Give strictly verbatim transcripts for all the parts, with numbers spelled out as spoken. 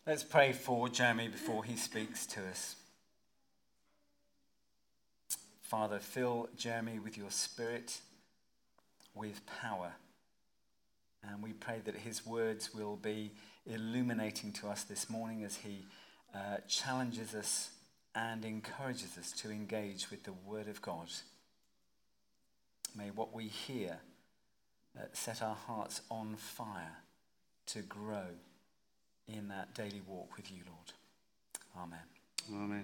Let's pray for Jeremy before he speaks to us. Father, fill Jeremy with your Spirit, with power. And we pray that his words will be illuminating to us this morning as he uh, challenges us and encourages us to engage with the Word of God. May what we hear uh, set our hearts on fire to grow in that daily walk with you, Lord. Amen. Amen.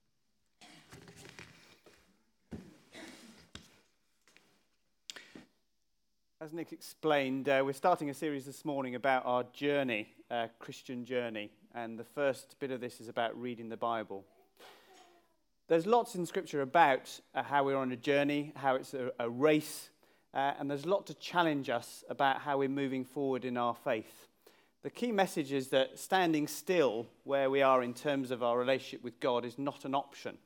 As Nick explained, uh, we're starting a series this morning about our journey, uh, Christian journey, and the first bit of this is about reading the Bible. There's lots in Scripture about uh, how we're on a journey, how it's a, a race, uh, and there's a lot to challenge us about how we're moving forward in our faith. The key message is that standing still where we are in terms of our relationship with God is not an option.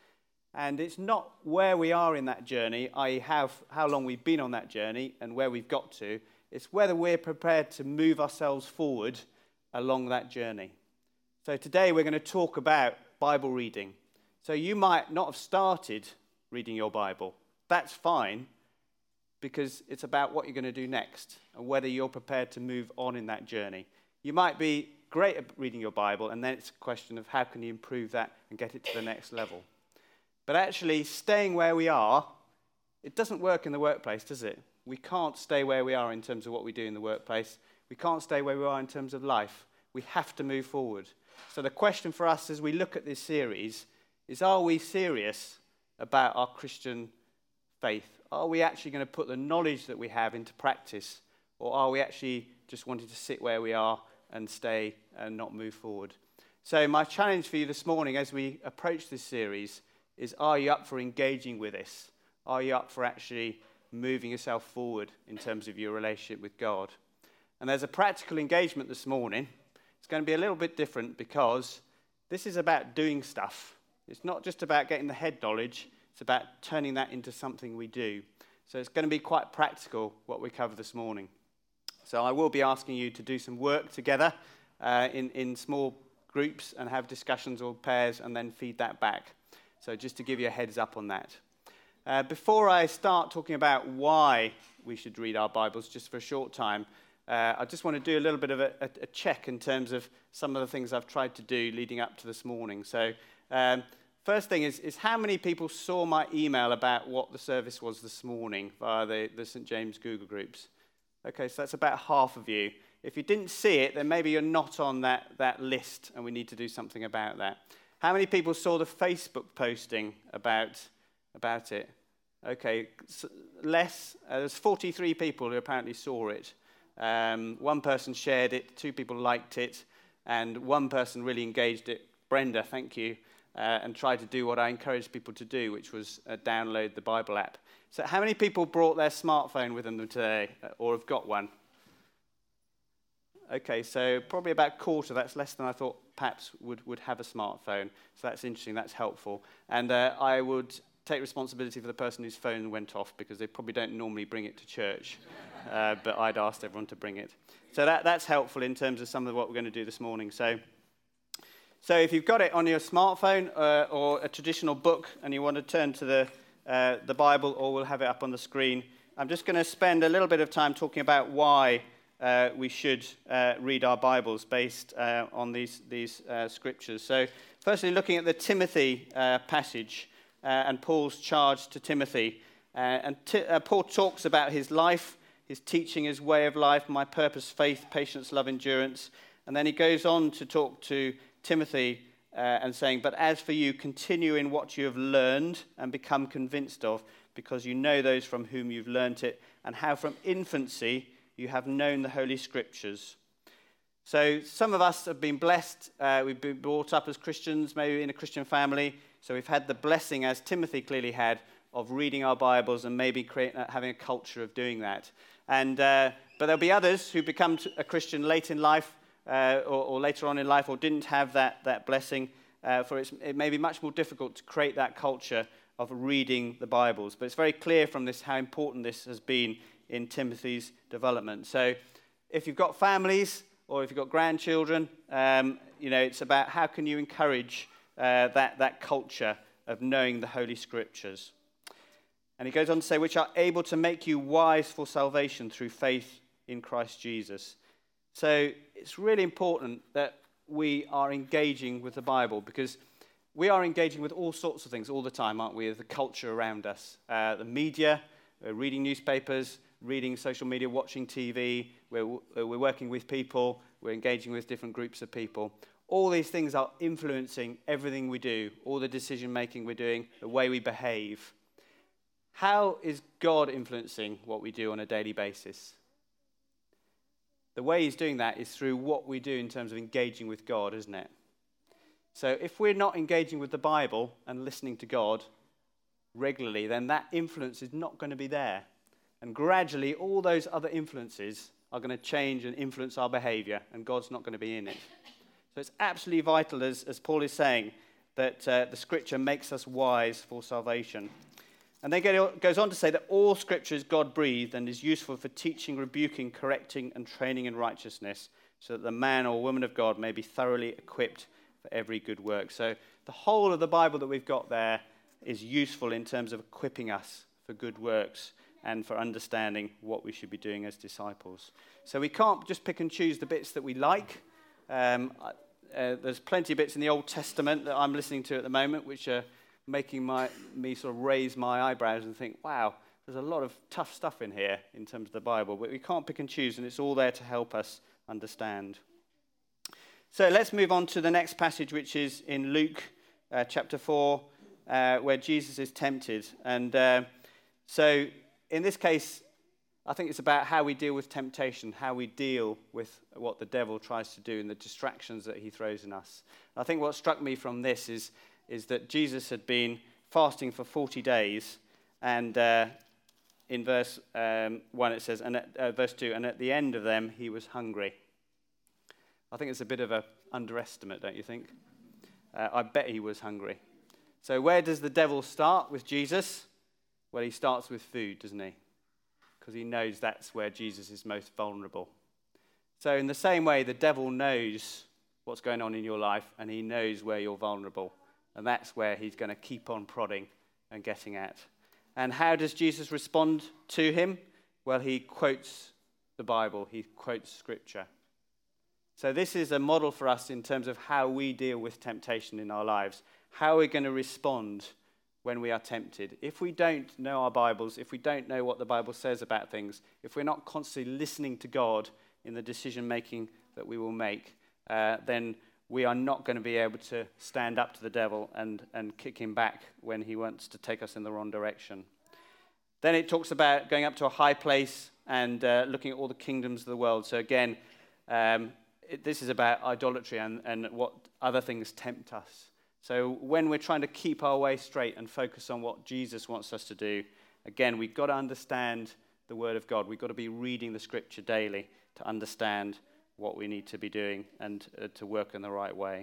And it's not where we are in that journey, that is how, how long we've been on that journey and where we've got to. It's whether we're prepared to move ourselves forward along that journey. So today we're going to talk about Bible reading. So you might not have started reading your Bible. That's fine, because it's about what you're going to do next and whether you're prepared to move on in that journey. You might be great at reading your Bible, and then it's a question of how can you improve that and get it to the next level. But actually, staying where we are, it doesn't work in the workplace, does it? We can't stay where we are in terms of what we do in the workplace. We can't stay where we are in terms of life. We have to move forward. So the question for us as we look at this series is, are we serious about our Christian faith? Are we actually going to put the knowledge that we have into practice, or are we actually just wanting to sit where we are and stay and not move forward? So my challenge for you this morning as we approach this series is, are you up for engaging with this? Are you up for actually moving yourself forward in terms of your relationship with God? And there's a practical engagement this morning. It's going to be a little bit different because this is about doing stuff. It's not just about getting the head knowledge. It's about turning that into something we do. So it's going to be quite practical, what we cover this morning. So I will be asking you to do some work together uh, in, in small groups and have discussions or pairs and then feed that back. So just to give you a heads up on that. Uh, before I start talking about why we should read our Bibles, just for a short time, uh, I just want to do a little bit of a, a, a check in terms of some of the things I've tried to do leading up to this morning. So um, First thing is, is how many people saw my email about what the service was this morning via the, the Saint James Google groups? Okay, so that's about half of you. If you didn't see it, then maybe you're not on that, that list, and we need to do something about that. How many people saw the Facebook posting about, about it? Okay, less. Uh, there's forty-three people who apparently saw it. Um, one person shared it, two people liked it, and one person really engaged it. Brenda, thank you. Uh, and tried to do what I encouraged people to do, which was uh, download the Bible app. So how many people brought their smartphone with them today, uh, or have got one? Okay, so probably about a quarter. That's less than I thought perhaps would, would have a smartphone. So that's interesting, that's helpful. And uh, I would take responsibility for the person whose phone went off, because they probably don't normally bring it to church. uh, but I'd asked everyone to bring it. So that, that's helpful in terms of some of what we're going to do this morning. So So if you've got it on your smartphone uh, or a traditional book and you want to turn to the, uh, the Bible, or we'll have it up on the screen, I'm just going to spend a little bit of time talking about why uh, we should uh, read our Bibles based uh, on these, these uh, scriptures. So firstly, looking at the Timothy uh, passage uh, and Paul's charge to Timothy. Uh, and t- uh, Paul talks about his life, his teaching, his way of life, my purpose, faith, patience, love, endurance. And then he goes on to talk to Timothy uh, and saying, but as for you, continue in what you have learned and become convinced of, because you know those from whom you've learnt it, and how from infancy you have known the Holy Scriptures. So some of us have been blessed. Uh, we've been brought up as Christians, maybe in a Christian family. So we've had the blessing, as Timothy clearly had, of reading our Bibles and maybe create, uh, having a culture of doing that. And uh, but there'll be others who become a Christian late in life, Uh, or, or later on in life, or didn't have that, that blessing, uh, for it's, it may be much more difficult to create that culture of reading the Bibles. But it's very clear from this how important this has been in Timothy's development. So if you've got families, or if you've got grandchildren, um, you know, it's about how can you encourage uh, that, that culture of knowing the Holy Scriptures. And he goes on to say, which are able to make you wise for salvation through faith in Christ Jesus. So it's really important that we are engaging with the Bible, because we are engaging with all sorts of things all the time, aren't we? The culture around us, uh, the media, we're reading newspapers, reading social media, watching T V, we're, we're working with people, we're engaging with different groups of people. All these things are influencing everything we do, all the decision making we're doing, the way we behave. How is God influencing what we do on a daily basis? The way he's doing that is through what we do in terms of engaging with God, isn't it? So if we're not engaging with the Bible and listening to God regularly, then that influence is not going to be there. And gradually, all those other influences are going to change and influence our behavior, and God's not going to be in it. So it's absolutely vital, as, as Paul is saying, that uh, the Scripture makes us wise for salvation. And then it goes on to say that all Scripture is God-breathed and is useful for teaching, rebuking, correcting, and training in righteousness, so that the man or woman of God may be thoroughly equipped for every good work. So the whole of the Bible that we've got there is useful in terms of equipping us for good works and for understanding what we should be doing as disciples. So we can't just pick and choose the bits that we like. Um, uh, there's plenty of bits in the Old Testament that I'm listening to at the moment, which are making my, me sort of raise my eyebrows and think, wow, there's a lot of tough stuff in here in terms of the Bible, but we can't pick and choose, and it's all there to help us understand. So let's move on to the next passage, which is in Luke uh, chapter four, uh, where Jesus is tempted. And uh, so in this case, I think it's about how we deal with temptation, how we deal with what the devil tries to do and the distractions that he throws in us. I think what struck me from this is is that Jesus had been fasting for forty days, and uh, in verse um, one it says, and at, uh, verse two, and at the end of them he was hungry. I think it's a bit of an underestimate, don't you think? Uh, I bet he was hungry. So where does the devil start with Jesus? Well, he starts with food, doesn't he? Because he knows that's where Jesus is most vulnerable. So in the same way, the devil knows what's going on in your life, and he knows where you're vulnerable. And that's where he's going to keep on prodding and getting at. And how does Jesus respond to him? Well, he quotes the Bible. He quotes Scripture. So this is a model for us in terms of how we deal with temptation in our lives. How we're going to respond when we are tempted. If we don't know our Bibles, if we don't know what the Bible says about things, if we're not constantly listening to God in the decision-making that we will make, uh, then we are not going to be able to stand up to the devil and, and kick him back when he wants to take us in the wrong direction. Then it talks about going up to a high place and uh, looking at all the kingdoms of the world. So again, um, it, this is about idolatry and, and what other things tempt us. So when we're trying to keep our way straight and focus on what Jesus wants us to do, again, we've got to understand the Word of God. We've got to be reading the Scripture daily to understand what we need to be doing and uh, to work in the right way.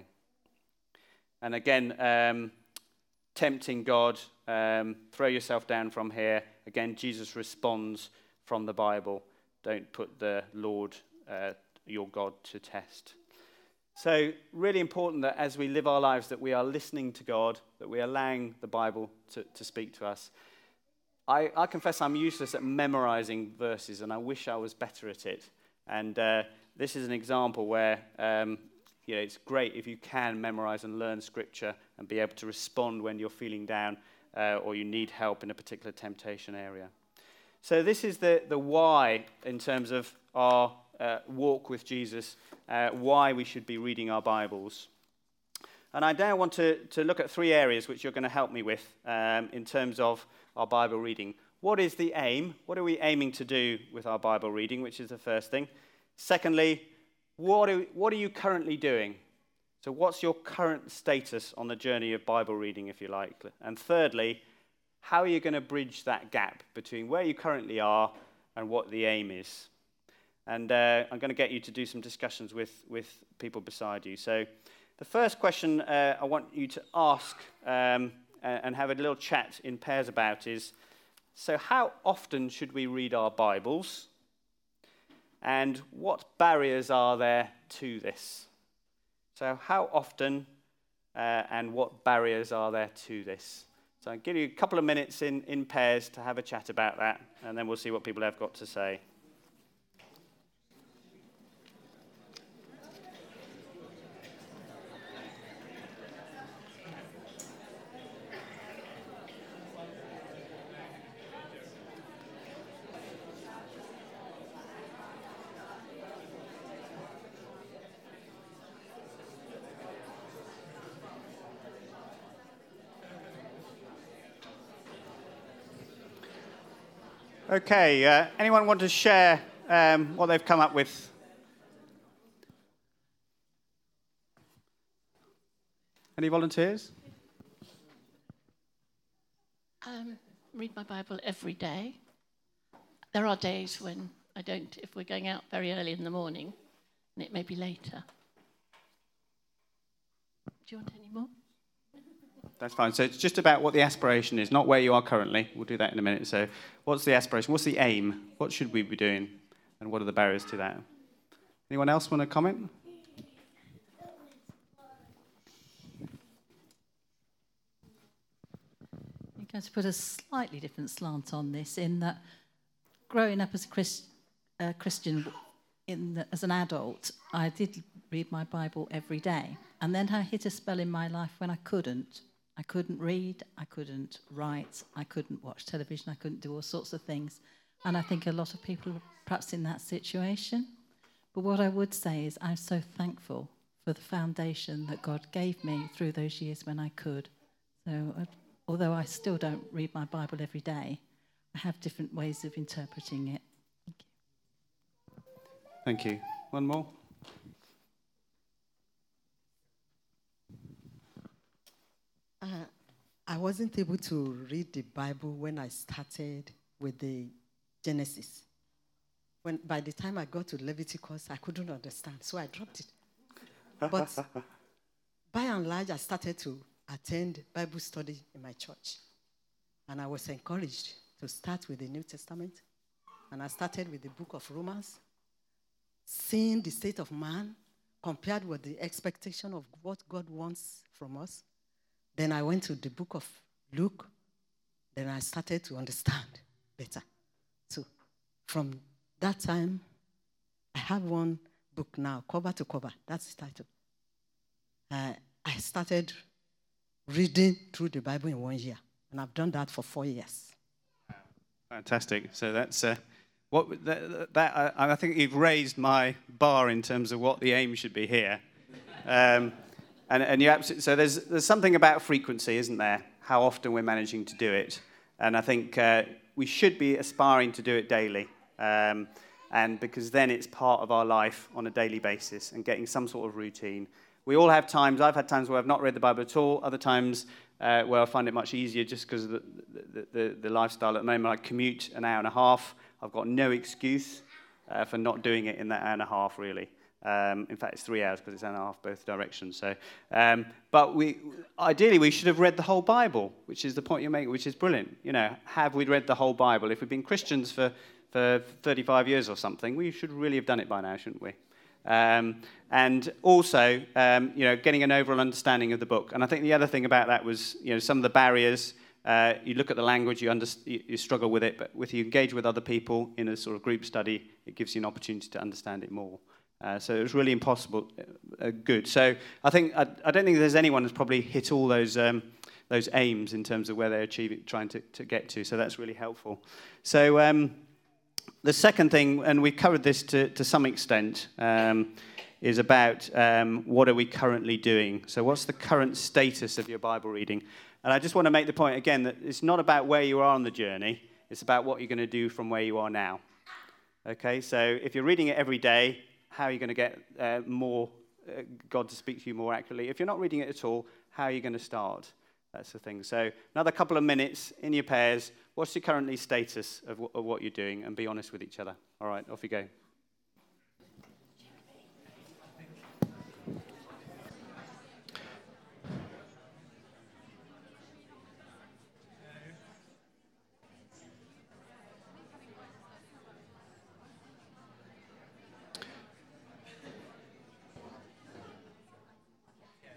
And again, um, tempting God, um, throw yourself down from here. Again, Jesus responds from the Bible. Don't put the Lord, uh, your God, to test. So really important that as we live our lives that we are listening to God, that we are allowing the Bible to, to speak to us. I, I confess I'm useless at memorizing verses, and I wish I was better at it. And uh, this is an example where um, you know, it's great if you can memorize and learn Scripture and be able to respond when you're feeling down uh, or you need help in a particular temptation area. So this is the, the why in terms of our uh, walk with Jesus, uh, why we should be reading our Bibles. And I now want to, to look at three areas which you're going to help me with um, in terms of our Bible reading. What is the aim? What are we aiming to do with our Bible reading, which is the first thing? Secondly, what are, what are you currently doing? So what's your current status on the journey of Bible reading, if you like? And thirdly, how are you going to bridge that gap between where you currently are and what the aim is? And uh, I'm going to get you to do some discussions with, with people beside you. So the first question uh, I want you to ask um, and have a little chat in pairs about is, so how often should we read our Bibles? and what barriers are there to this? So how often uh, and what barriers are there to this? So I'll give you a couple of minutes in, in pairs to have a chat about that, and then we'll see what people have got to say. Okay, uh, anyone want to share um, what they've come up with? Any volunteers? Um, read my Bible every day. There are days when I don't, if we're going out very early in the morning, and it may be later. Do you want any more? That's fine. So it's just about what the aspiration is, not where you are currently. We'll do that in a minute. So what's the aspiration? What's the aim? What should we be doing? And what are the barriers to that? Anyone else want to comment? I'm going to put a slightly different slant on this in that growing up as a Christ, uh, Christian in the, as an adult, I did read my Bible every day. And then I hit a spell in my life when I couldn't. I couldn't read, I couldn't write, I couldn't watch television, I couldn't do all sorts of things. And I think a lot of people are perhaps in that situation. But what I would say is I'm so thankful for the foundation that God gave me through those years when I could. So uh, although I still don't read my Bible every day, I have different ways of interpreting it. Thank you. Thank you. One more? Uh, I wasn't able to read the Bible when I started with the Genesis. When by the time I got to Leviticus, I couldn't understand, so I dropped it. But by and large, I started to attend Bible study in my church. And I was encouraged to start with the New Testament. And I started with the book of Romans, seeing the state of man compared with the expectation of what God wants from us. Then I went to the book of Luke. Then I started to understand better. So from that time, I have one book now, cover to cover. That's the title. Uh, I started reading through the Bible in one year, and I've done that for four years. Fantastic. So that's uh, what that, that I, I think you've raised my bar in terms of what the aim should be here. Um, And, and you absolutely, so there's there's something about frequency, isn't there? How often we're managing to do it, and I think uh, we should be aspiring to do it daily, um, and because then it's part of our life on a daily basis and getting some sort of routine. We all have times. I've had times where I've not read the Bible at all. Other times uh, where I find it much easier just because of the the, the the lifestyle at the moment. I commute an hour and a half. I've got no excuse uh, for not doing it in that hour and a half, really. Um, in fact, it's three hours because it's an hour and a half both directions. So, um, but we ideally we should have read the whole Bible, which is the point you're making, which is brilliant. You know, have we read the whole Bible? If we've been Christians for, for thirty-five years or something, we should really have done it by now, shouldn't we? Um, and also, um, you know, getting an overall understanding of the book. And I think the other thing about that was, you know, some of the barriers. Uh, you look at the language, you, under, you, you struggle with it, but if you engage with other people in a sort of group study, it gives you an opportunity to understand it more. Uh, so it was really impossible, uh, good. So I think I, I don't think there's anyone who's probably hit all those um, those aims in terms of where they're achieving, trying to, to get to. So that's really helpful. So um, the second thing, and we covered this to, to some extent, um, is about um, what are we currently doing. So what's the current status of your Bible reading? And I just want to make the point again that it's not about where you are on the journey. It's about what you're going to do from where you are now. Okay, so if you're reading it every day, how are you going to get uh, more uh, God to speak to you more accurately? If you're not reading it at all, how are you going to start? That's the thing. So another couple of minutes in your pairs. What's your currently status of, w- of what you're doing? And be honest with each other. All right, off you go.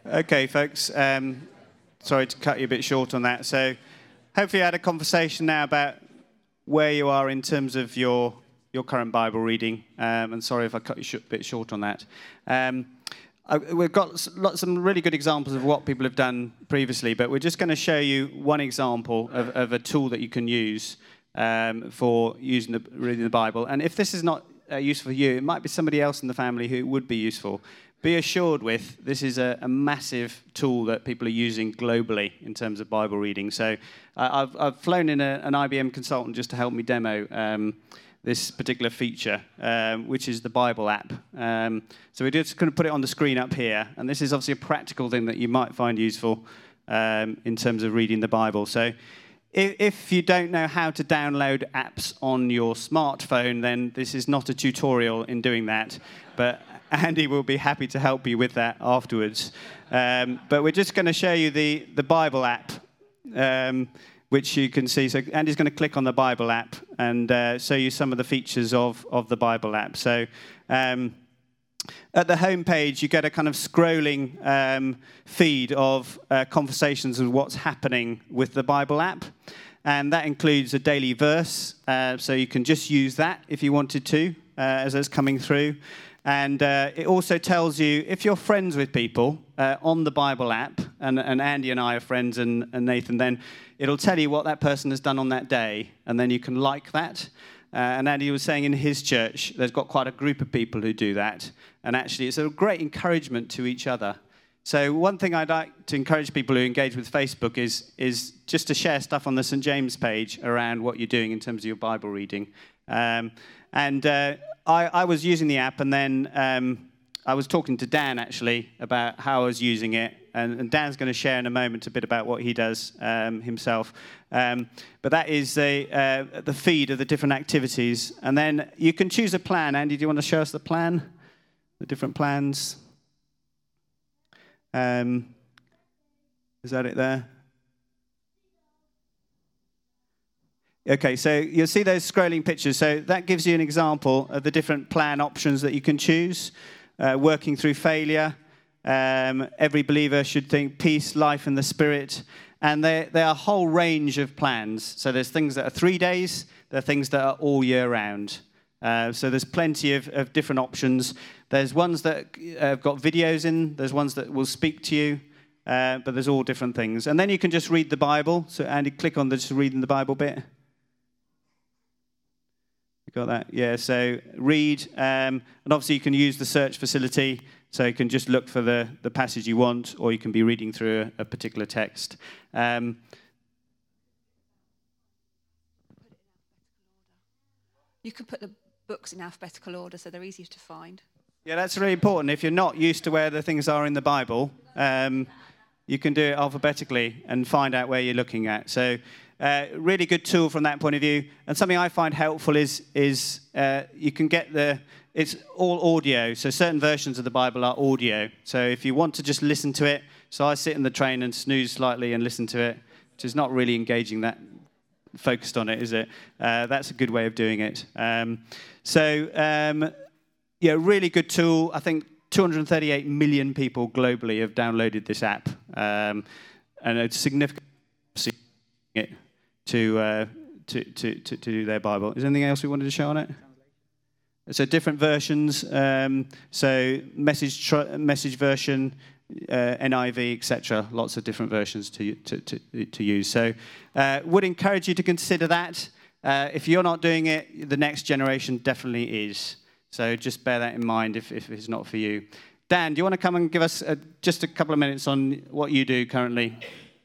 Okay, folks. Um, sorry to cut you a bit short on that. So hopefully you had a conversation now about where you are in terms of your your current Bible reading. Um, and sorry if I cut you sh- a bit short on that. Um, I, we've got lots, some really good examples of what people have done previously, but we're just going to show you one example of, of a tool that you can use um, for using the, reading the Bible. And if this is not uh, useful for you, it might be somebody else in the family who it would be useful. Be assured with, this is a, a massive tool that people are using globally in terms of Bible reading. So uh, I've, I've flown in a, an I B M consultant just to help me demo um, this particular feature, um, which is the Bible app. Um, so we're just going to put it on the screen up here. And this is obviously a practical thing that you might find useful um, in terms of reading the Bible. So if, if you don't know how to download apps on your smartphone, then this is not a tutorial in doing that. But Andy will be happy to help you with that afterwards. Um, but we're just going to show you the, the Bible app, um, which you can see. So Andy's going to click on the Bible app and uh, show you some of the features of, of the Bible app. So um, at the home page, you get a kind of scrolling um, feed of uh, conversations of what's happening with the Bible app. And that includes a daily verse. Uh, so you can just use that if you wanted to, uh, as it's coming through. And uh, it also tells you, if you're friends with people uh, on the Bible app, and, and Andy and I are friends, and, and Nathan, then it'll tell you what that person has done on that day, and then you can like that. Uh, and Andy was saying in his church, there's got quite a group of people who do that. And actually, it's a great encouragement to each other. So one thing I'd like to encourage people who engage with Facebook is, is just to share stuff on the Saint James page around what you're doing in terms of your Bible reading. Um, and uh, I, I was using the app, and then um, I was talking to Dan, actually, about how I was using it. And, and Dan's going to share in a moment a bit about what he does um, himself. Um, but that is the, uh, the feed of the different activities. And then you can choose a plan. Andy, do you want to show us the plan? The different plans? Um, is that it there? Okay, so you'll see those scrolling pictures. So that gives you an example of the different plan options that you can choose. Uh, working through failure. Um, every believer should think peace, life, and the Spirit. And there, there are a whole range of plans. So there's things that are three days. There are things that are all year round. Uh, so there's plenty of, of different options. There's ones that have got videos in. There's ones that will speak to you. Uh, but there's all different things. And then you can just read the Bible. So Andy, click on the just reading the Bible bit. You got that? Yeah, so read. Um, and obviously you can use the search facility. So you can just look for the, the passage you want, or you can be reading through a, a particular text. Um, you can put the books in alphabetical order so they're easier to find. Yeah, that's really important. If you're not used to where the things are in the Bible, um, you can do it alphabetically and find out where you're looking at. So uh, really good tool from that point of view. And something I find helpful is, is uh, you can get the... It's all audio, so certain versions of the Bible are audio. So if you want to just listen to it, so I sit in the train and snooze slightly and listen to it, which is not really engaging that focused on it, is it? Uh, that's a good way of doing it. Um, so, um, yeah, really good tool. I think two hundred thirty-eight million people globally have downloaded this app, um, and it's significant it to, uh, to, to, to, to do their Bible. Is there anything else we wanted to show on it? So different versions, um, so message tr- message version, uh, N I V, et cetera. Lots of different versions to to to, to use. So, uh, would encourage you to consider that. Uh, if you're not doing it, the next generation definitely is. So just bear that in mind if if it's not for you. Dan, do you want to come and give us a, just a couple of minutes on what you do currently?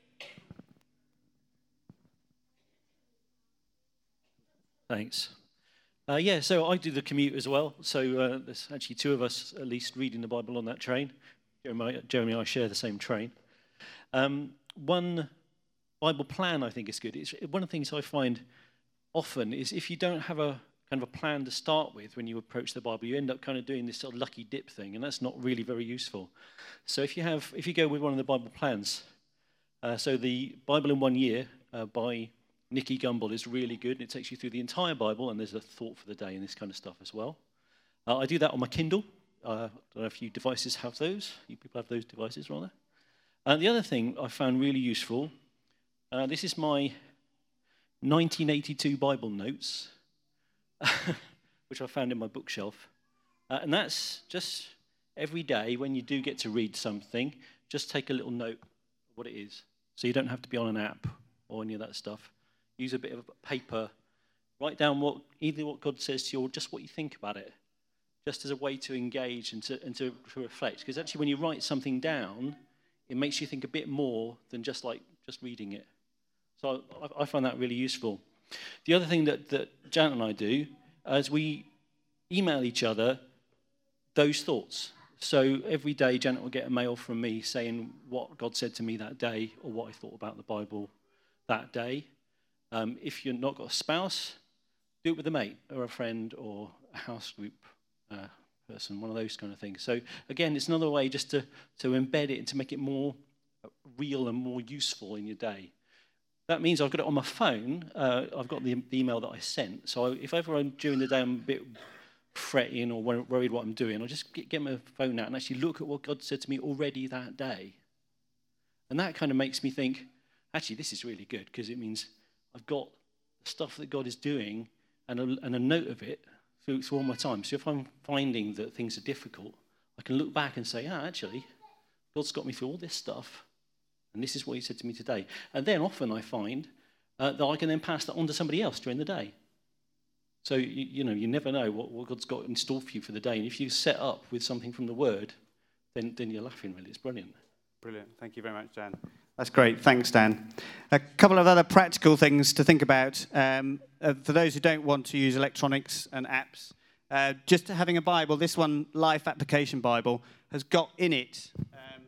Thanks. Uh, yeah, so I do the commute as well. So uh, there's actually two of us at least reading the Bible on that train. Jeremy, Jeremy and I share the same train. Um, one Bible plan I think is good. It's, one of the things I find often is if you don't have a kind of a plan to start with when you approach the Bible, you end up kind of doing this sort of lucky dip thing, and that's not really very useful. So if you have, if you go with one of the Bible plans, uh, so the Bible in One Year uh, by Nicky Gumbel is really good. It takes you through the entire Bible, and there's a thought for the day and this kind of stuff as well. Uh, I do that on my Kindle. Uh, I don't know if you devices have those. You people have those devices, rather. Uh, the other thing I found really useful, uh, this is my nineteen eighty-two Bible notes, which I found in my bookshelf. Uh, and that's just every day when you do get to read something, just take a little note of what it is. So you don't have to be on an app or any of that stuff. Use a bit of paper. Write down what either what God says to you or just what you think about it, just as a way to engage and to, and to, to reflect. Because actually when you write something down, it makes you think a bit more than just like just reading it. So I, I find that really useful. The other thing that, that Janet and I do is we email each other those thoughts. So every day Janet will get a mail from me saying what God said to me that day or what I thought about the Bible that day. Um, if you've not got a spouse, do it with a mate or a friend or a house group uh, person, one of those kind of things. So again, it's another way just to, to embed it and to make it more real and more useful in your day. That means I've got it on my phone. Uh, I've got the, the email that I sent. So if ever I'm, during the day I'm a bit fretting or worried what I'm doing, I'll just get, get my phone out and actually look at what God said to me already that day. And that kind of makes me think, actually, this is really good because it means I've got the stuff that God is doing and a, and a note of it through, through all my time. So if I'm finding that things are difficult, I can look back and say, ah, actually, God's got me through all this stuff. And this is what he said to me today. And then often I find uh, that I can then pass that on to somebody else during the day. So, you, you know, you never know what, what God's got in store for you for the day. And if you set up with something from the Word, then, then you're laughing, really. It's brilliant. Brilliant. Thank you very much, Dan. That's great. Thanks, Dan. A couple of other practical things to think about. Um, uh, for those who don't want to use electronics and apps, uh, just having a Bible, this one, Life Application Bible, has got in it um,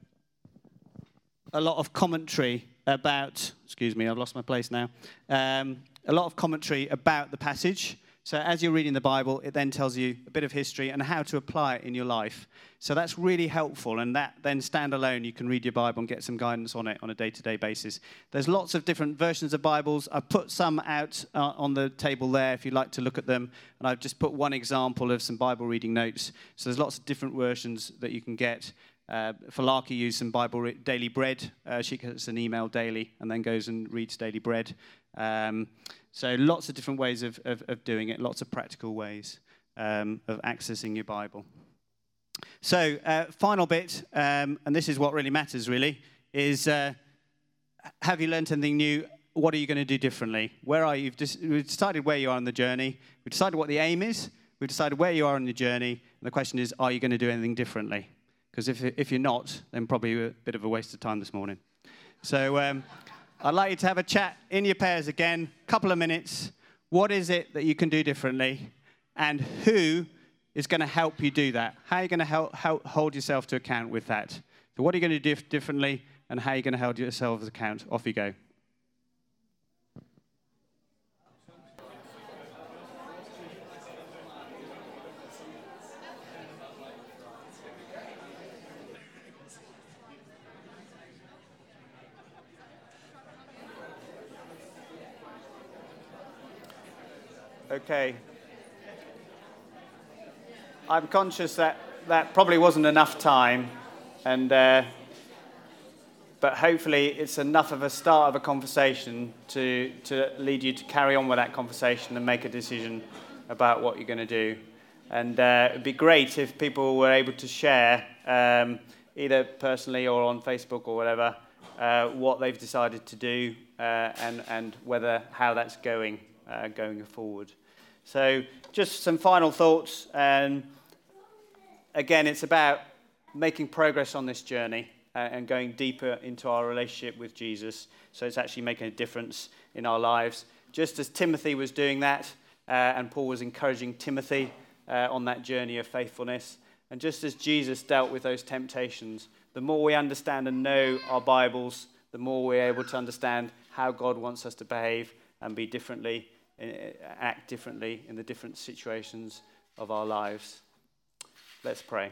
a lot of commentary about, excuse me, I've lost my place now, um, a lot of commentary about the passage. So as you're reading the Bible, it then tells you a bit of history and how to apply it in your life. So that's really helpful, and that then standalone, you can read your Bible and get some guidance on it on a day-to-day basis. There's lots of different versions of Bibles. I've put some out uh, on the table there if you'd like to look at them, and I've just put one example of some Bible reading notes. So there's lots of different versions that you can get. Uh, Falaki used some Bible re- Daily Bread. Uh, she gets an email daily and then goes and reads Daily Bread. Um, so lots of different ways of, of, of doing it, lots of practical ways um, of accessing your Bible. So uh, final bit, um, and this is what really matters really, is uh, have you learned anything new? What are you going to do differently? Where are you? You've just, we've decided where you are on the journey. We've decided what the aim is. We've decided where you are on the journey. And the question is, are you going to do anything differently? Because if, if you're not, then probably a bit of a waste of time this morning. So um, I'd like you to have a chat in your pairs again, couple of minutes. What is it that you can do differently? And who is going to help you do that? How are you going to help, help hold yourself to account with that? So what are you going to do differently, and how are you going to hold yourself to account? Off you go. Okay. I'm conscious that that probably wasn't enough time, and uh, but hopefully it's enough of a start of a conversation to, to lead you to carry on with that conversation and make a decision about what you're going to do. And uh, it'd be great if people were able to share, um, either personally or on Facebook or whatever, uh, what they've decided to do uh, and, and whether how that's going uh, going forward. So just some final thoughts. And again, it's about making progress on this journey uh, and going deeper into our relationship with Jesus. So it's actually making a difference in our lives. Just as Timothy was doing that, uh, and Paul was encouraging Timothy uh, on that journey of faithfulness. And just as Jesus dealt with those temptations, the more we understand and know our Bibles, the more we're able to understand how God wants us to behave and be differently, act differently in the different situations of our lives. Let's pray.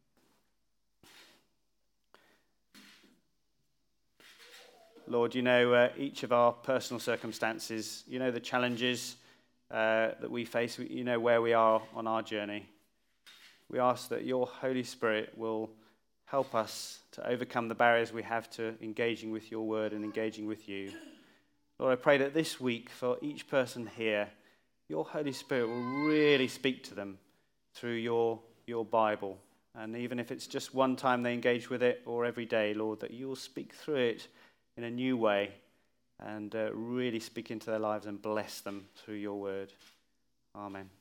Lord, you know uh, each of our personal circumstances. You know the challenges uh, that we face. You know where we are on our journey. We ask that your Holy Spirit will help us to overcome the barriers we have to engaging with your word and engaging with you. Lord, I pray that this week for each person here, your Holy Spirit will really speak to them through your, your Bible. And even if it's just one time they engage with it or every day, Lord, that you will speak through it in a new way and uh, really speak into their lives and bless them through your word. Amen.